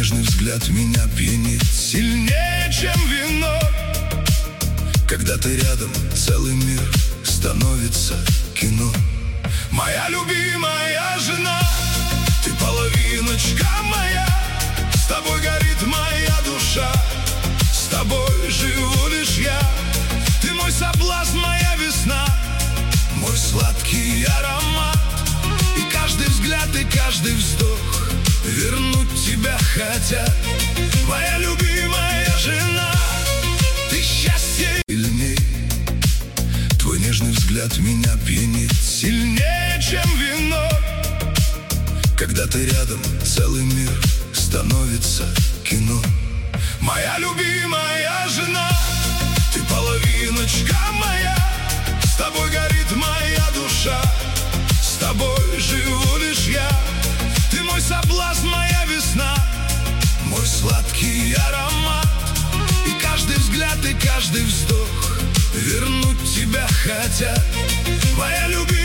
нежный взгляд меня пьянит сильнее, чем вино. Когда ты рядом, целый мир становится кино. Моя любимая жена, ты половиночка моя. С тобой горит моя душа, с тобой живу лишь я. Ты мой соблазн, моя весна, мой сладкий аромат. И каждый взгляд, и каждый вздох вернуть тебя хотят. Моя любимая жена, ты счастье сильней. Твой нежный взгляд меня пьянит сильнее, чем вино. Когда ты рядом, целый мир становится кино. Моя любимая жена, ты половиночка моя. С тобой горит моя душа, с тобой живу лишь я. Ты мой соблазн, моя весна, мой сладкий аромат. И каждый взгляд, и каждый вздох вернуть тебя хотят. Моя любимая